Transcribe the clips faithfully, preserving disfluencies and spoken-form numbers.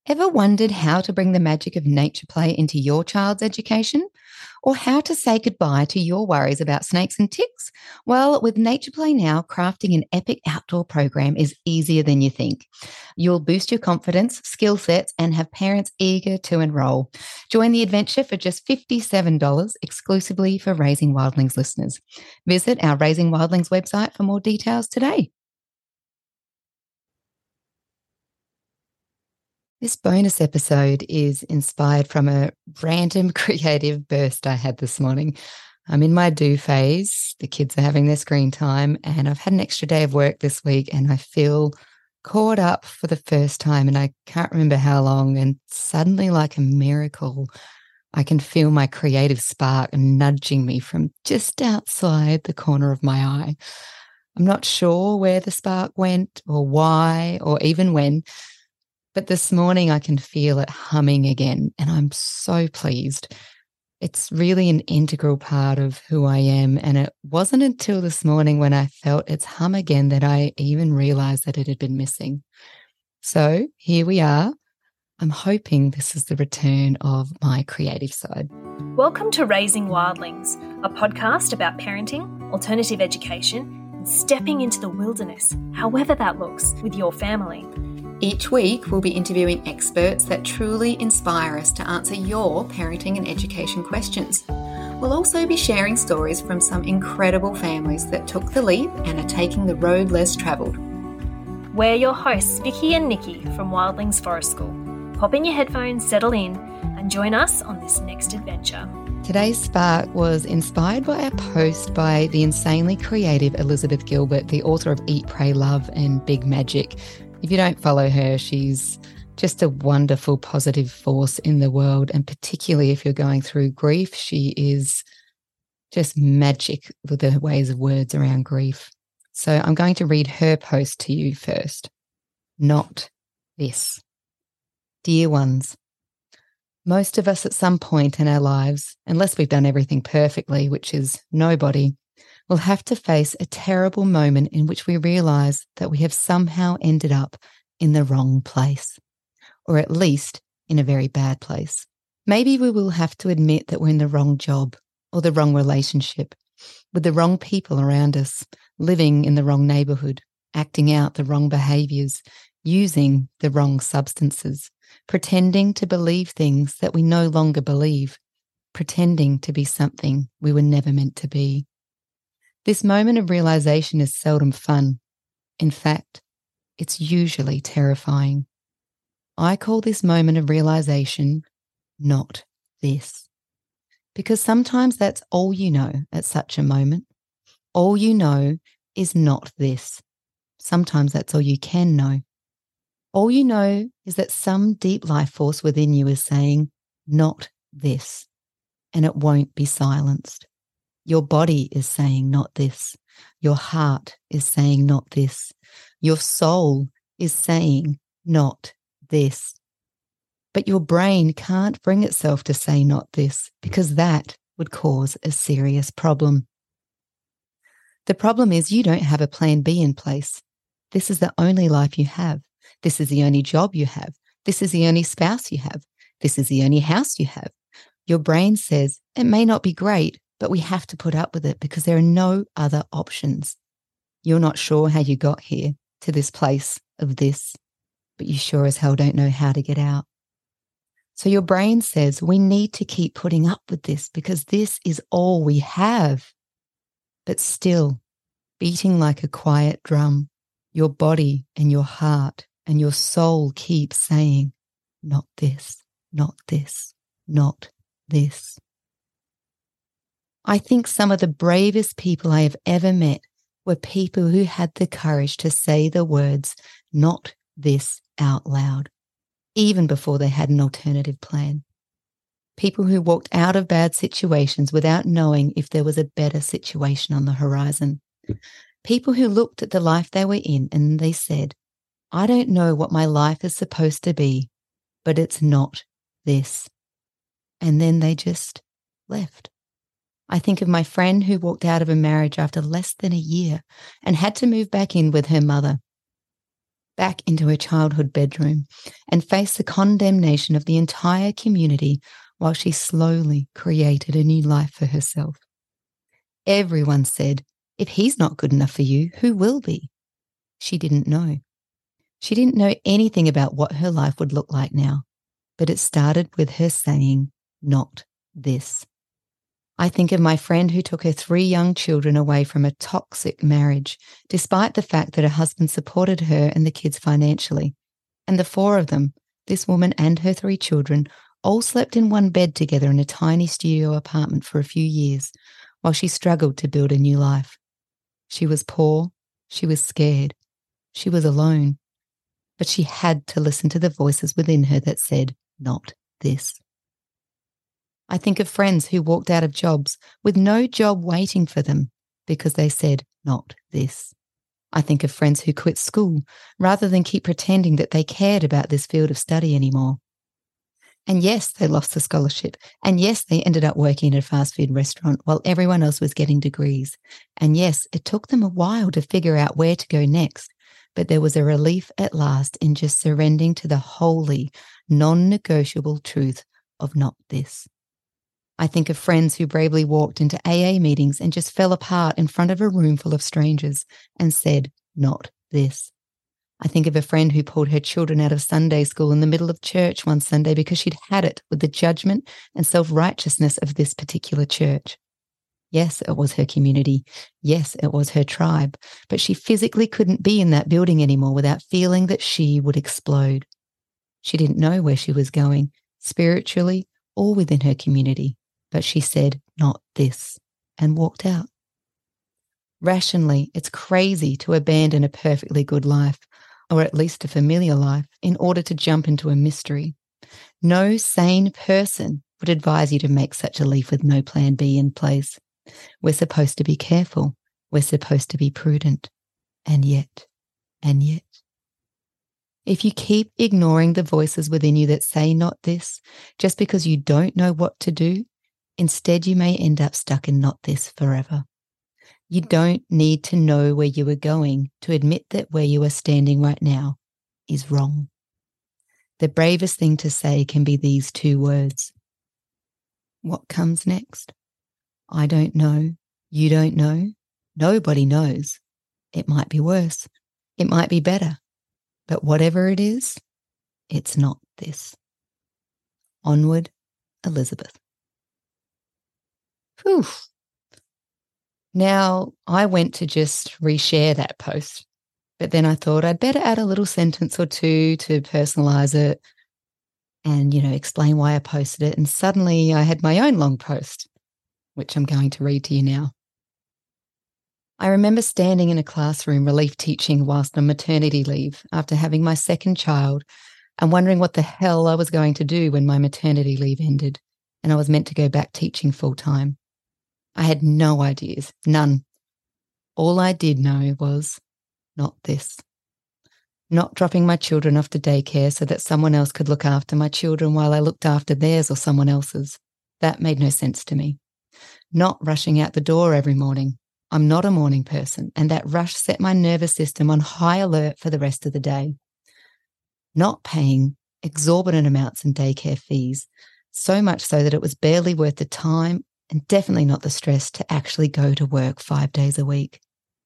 Ever wondered how to bring the magic of nature play into your child's education? Or how to say goodbye to your worries about snakes and ticks? Well, with Nature Play Now, crafting an epic outdoor program is easier than you think. You'll boost your confidence, skill sets, and have parents eager to enroll. Join the adventure for just fifty-seven dollars exclusively for Raising Wildlings listeners. Visit our Raising Wildlings website for more details today. This bonus episode is inspired from a random creative burst I had this morning. I'm in my do phase. The kids are having their screen time, and I've had an extra day of work this week, and I feel caught up for the first time, and I can't remember how long. And suddenly, like a miracle, I can feel my creative spark nudging me from just outside the corner of my eye. I'm not sure where the spark went or why or even when. But this morning I can feel it humming again, and I'm so pleased. It's really an integral part of who I am, and it wasn't until this morning when I felt its hum again that I even realized that it had been missing. So here we are. I'm hoping this is the return of my creative side. Welcome to Raising Wildlings, a podcast about parenting, alternative education, and stepping into the wilderness, however that looks, with your family. Each week, we'll be interviewing experts that truly inspire us to answer your parenting and education questions. We'll also be sharing stories from some incredible families that took the leap and are taking the road less travelled. We're your hosts, Vicky and Nikki from Wildlings Forest School. Pop in your headphones, settle in, and join us on this next adventure. Today's spark was inspired by a post by the insanely creative Elizabeth Gilbert, the author of Eat, Pray, Love and Big Magic. If you don't follow her, she's just a wonderful, positive force in the world. And particularly if you're going through grief, she is just magic with the ways of words around grief. So I'm going to read her post to you first. Not this. Dear ones, most of us at some point in our lives, unless we've done everything perfectly, which is nobody, we'll have to face a terrible moment in which we realize that we have somehow ended up in the wrong place, or at least in a very bad place. Maybe we will have to admit that we're in the wrong job or the wrong relationship, with the wrong people around us, living in the wrong neighborhood, acting out the wrong behaviors, using the wrong substances, pretending to believe things that we no longer believe, pretending to be something we were never meant to be. This moment of realization is seldom fun. In fact, it's usually terrifying. I call this moment of realization not this, because sometimes that's all you know at such a moment. All you know is not this. Sometimes that's all you can know. All you know is that some deep life force within you is saying, not this, and it won't be silenced. Your body is saying not this. Your heart is saying not this. Your soul is saying not this. But your brain can't bring itself to say not this, because that would cause a serious problem. The problem is you don't have a plan B in place. This is the only life you have. This is the only job you have. This is the only spouse you have. This is the only house you have. Your brain says it may not be great, but we have to put up with it because there are no other options. You're not sure how you got here to this place of this, but you sure as hell don't know how to get out. So your brain says we need to keep putting up with this because this is all we have. But still, beating like a quiet drum, your body and your heart and your soul keep saying, not this, not this, not this. I think some of the bravest people I have ever met were people who had the courage to say the words, not this, out loud, even before they had an alternative plan. People who walked out of bad situations without knowing if there was a better situation on the horizon. People who looked at the life they were in and they said, I don't know what my life is supposed to be, but it's not this. And then they just left. I think of my friend who walked out of a marriage after less than a year and had to move back in with her mother. back into her childhood bedroom and face the condemnation of the entire community while she slowly created a new life for herself. Everyone said, if he's not good enough for you, who will be? She didn't know. She didn't know anything about what her life would look like now, but it started with her saying, not this. I think of my friend who took her three young children away from a toxic marriage, despite the fact that her husband supported her and the kids financially. And the four of them, this woman and her three children, all slept in one bed together in a tiny studio apartment for a few years, while she struggled to build a new life. She was poor, she was scared, she was alone, but she had to listen to the voices within her that said, not this. I think of friends who walked out of jobs with no job waiting for them because they said, not this. I think of friends who quit school rather than keep pretending that they cared about this field of study anymore. And yes, they lost the scholarship. And yes, they ended up working at a fast food restaurant while everyone else was getting degrees. And yes, it took them a while to figure out where to go next. But there was a relief at last in just surrendering to the holy, non-negotiable truth of not this. I think of friends who bravely walked into A A meetings and just fell apart in front of a room full of strangers and said, not this. I think of a friend who pulled her children out of Sunday school in the middle of church one Sunday because she'd had it with the judgment and self-righteousness of this particular church. Yes, it was her community. Yes, it was her tribe. But she physically couldn't be in that building anymore without feeling that she would explode. She didn't know where she was going, spiritually or within her community. But she said, not this, and walked out. Rationally, it's crazy to abandon a perfectly good life, or at least a familiar life, in order to jump into a mystery. No sane person would advise you to make such a leap with no plan B in place. We're supposed to be careful. We're supposed to be prudent. And yet, and yet. If you keep ignoring the voices within you that say not this, just because you don't know what to do, instead you may end up stuck in not this forever. You don't need to know where you are going to admit that where you are standing right now is wrong. The bravest thing to say can be these two words. What comes next? I don't know. You don't know. Nobody knows. It might be worse. It might be better. But whatever it is, it's not this. Onward, Elizabeth. Whew. Now, I went to just reshare that post, but then I thought I'd better add a little sentence or two to personalize it and, you know, explain why I posted it. And suddenly I had my own long post, which I'm going to read to you now. I remember standing in a classroom relief teaching whilst on maternity leave after having my second child and wondering what the hell I was going to do when my maternity leave ended and I was meant to go back teaching full time. I had no ideas, none. All I did know was not this. Not dropping my children off to daycare so that someone else could look after my children while I looked after theirs or someone else's. That made no sense to me. Not rushing out the door every morning. I'm not a morning person, and that rush set my nervous system on high alert for the rest of the day. Not paying exorbitant amounts in daycare fees, so much so that it was barely worth the time and definitely not the stress to actually go to work five days a week.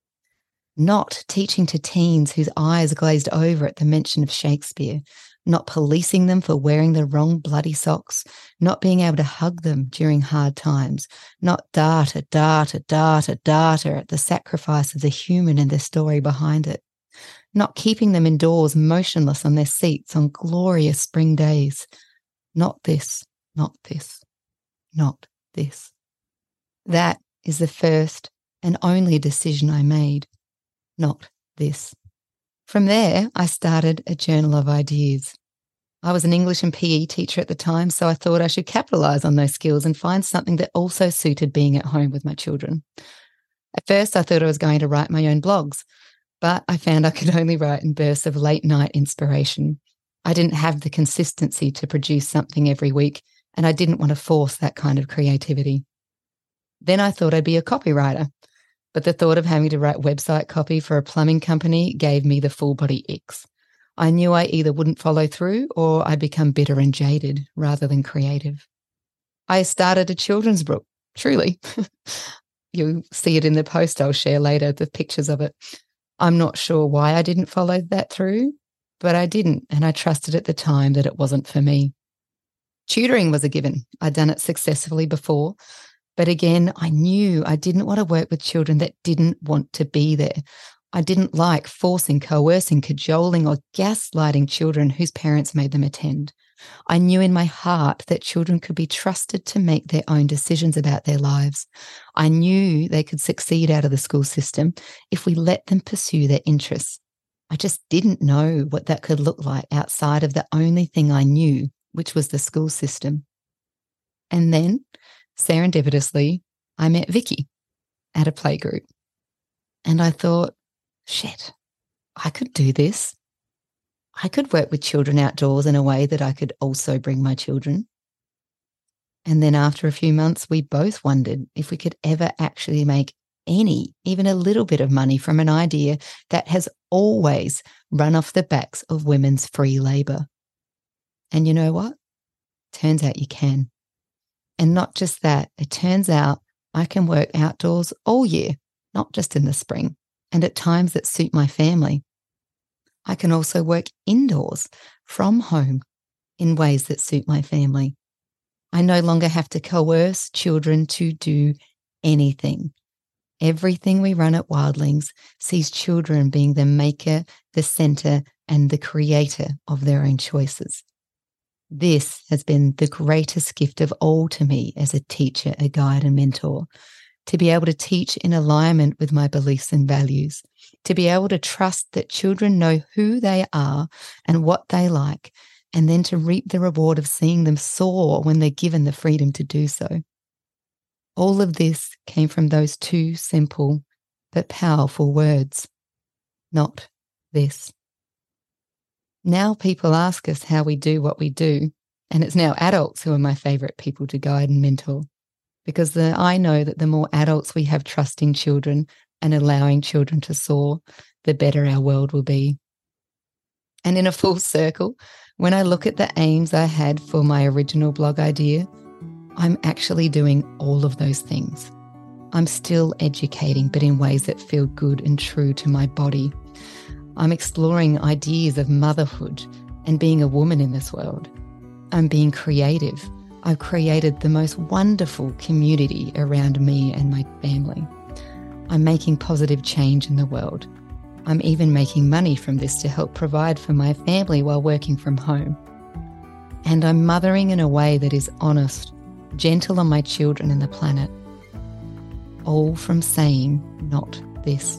Not teaching to teens whose eyes glazed over at the mention of Shakespeare, not policing them for wearing the wrong bloody socks, not being able to hug them during hard times, not data, data, data, data at the sacrifice of the human and the story behind it, not keeping them indoors motionless on their seats on glorious spring days. Not this, not this, not this. That is the first and only decision I made. Not this. From there, I started a journal of ideas. I was an English and P E teacher at the time, so I thought I should capitalize on those skills and find something that also suited being at home with my children. At first, I thought I was going to write my own blogs, but I found I could only write in bursts of late-night inspiration. I didn't have the consistency to produce something every week, and I didn't want to force that kind of creativity. Then I thought I'd be a copywriter, but the thought of having to write website copy for a plumbing company gave me the full body icks. I knew I either wouldn't follow through or I'd become bitter and jaded rather than creative. I started a children's book, truly. You'll see it in the post I'll share later, the pictures of it. I'm not sure why I didn't follow that through, but I didn't, and I trusted at the time that it wasn't for me. Tutoring was a given. I'd done it successfully before, but again, I knew I didn't want to work with children that didn't want to be there. I didn't like forcing, coercing, cajoling, or gaslighting children whose parents made them attend. I knew in my heart that children could be trusted to make their own decisions about their lives. I knew they could succeed out of the school system if we let them pursue their interests. I just didn't know what that could look like outside of the only thing I knew, which was the school system. And then, serendipitously, I met Vicky at a playgroup. And I thought, shit, I could do this. I could work with children outdoors in a way that I could also bring my children. And then after a few months, we both wondered if we could ever actually make any, even a little bit of money from an idea that has always run off the backs of women's free labour. And you know what? Turns out you can. And not just that, it turns out I can work outdoors all year, not just in the spring, and at times that suit my family. I can also work indoors from home in ways that suit my family. I no longer have to coerce children to do anything. Everything we run at Wildlings sees children being the maker, the centre, and the creator of their own choices. This has been the greatest gift of all to me as a teacher, a guide, and mentor. To be able to teach in alignment with my beliefs and values, to be able to trust that children know who they are and what they like, and then to reap the reward of seeing them soar when they're given the freedom to do so. All of this came from those two simple but powerful words, not this. Now people ask us how we do what we do, and it's now adults who are my favourite people to guide and mentor. Because the, I know that the more adults we have trusting children and allowing children to soar, the better our world will be. And in a full circle, when I look at the aims I had for my original blog idea, I'm actually doing all of those things. I'm still educating, but in ways that feel good and true to my body. I'm exploring ideas of motherhood and being a woman in this world. I'm being creative. I've created the most wonderful community around me and my family. I'm making positive change in the world. I'm even making money from this to help provide for my family while working from home. And I'm mothering in a way that is honest, gentle on my children and the planet. All from saying, not this.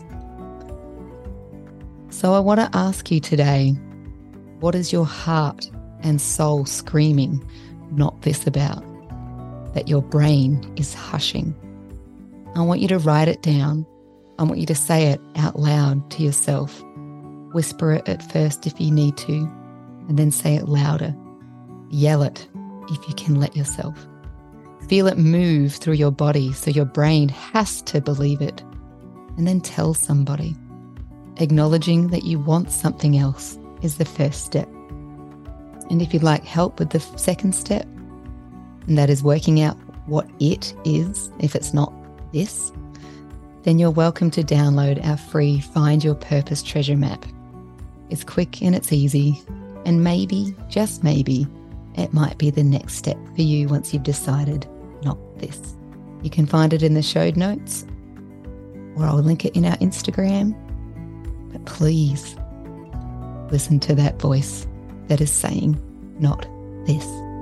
So I want to ask you today, what is your heart and soul screaming, not this about, that your brain is hushing? I want you to write it down. I want you to say it out loud to yourself. Whisper it at first if you need to, and then say it louder. Yell it if you can let yourself. Feel it move through your body so your brain has to believe it. And then tell somebody. Acknowledging that you want something else is the first step. And if you'd like help with the second step, and that is working out what it is, if it's not this, then you're welcome to download our free Find Your Purpose Treasure Map. It's quick and it's easy, and maybe, just maybe, it might be the next step for you once you've decided not this. You can find it in the show notes, or I'll link it in our Instagram. But please listen to that voice that is saying, not this.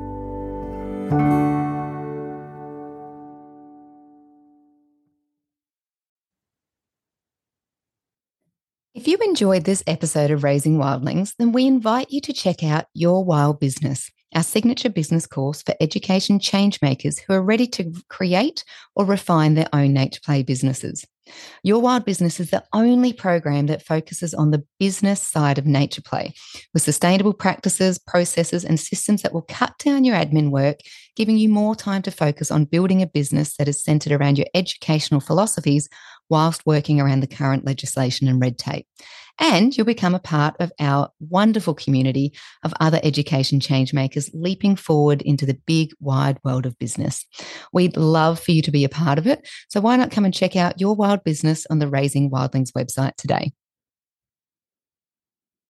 If you enjoyed this episode of Raising Wildlings, then we invite you to check out Your Wild Business, our signature business course for education change makers who are ready to create or refine their own nature play businesses. Your Wild Business is the only program that focuses on the business side of nature play, with sustainable practices, processes, and systems that will cut down your admin work, giving you more time to focus on building a business that is centered around your educational philosophies whilst working around the current legislation and red tape. And you'll become a part of our wonderful community of other education change makers leaping forward into the big, wide world of business. We'd love for you to be a part of it. So why not come and check out your wild business on the Raising Wildlings website today?